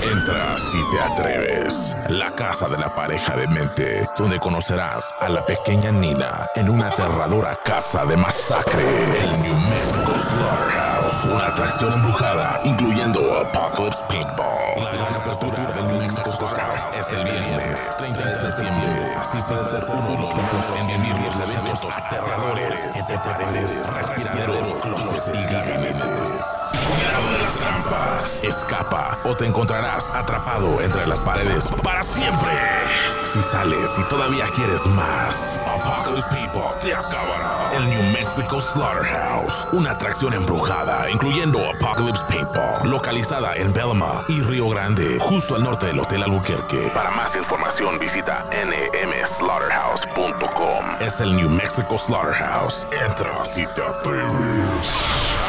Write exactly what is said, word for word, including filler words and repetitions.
Entra si te atreves. La casa de la pareja demente, donde conocerás a la pequeña Nina en una aterradora casa de masacre. El New Mexico Slaughterhouse, una atracción embrujada, incluyendo Apocalypse Paintball. La gran apertura del New Mexico Slaughterhouse es el viernes treinta de septiembre. Así puede ser uno de los pocos en vivir los eventos aterradores entre paredes, respiraderos, closets y gabinetes. Cuidado de las trampas. Escapa o te encontrarás atrapado entre las paredes para siempre. Si sales y todavía quieres más, Apocalypse Paintball te acabará. El New Mexico Slaughterhouse, una atracción embrujada, incluyendo Apocalypse Paintball, localizada en Belma y Río Grande, justo al norte del Hotel Albuquerque. Para más información visita n m slaughterhouse punto com. Es el New Mexico Slaughterhouse. Entra si te atreves.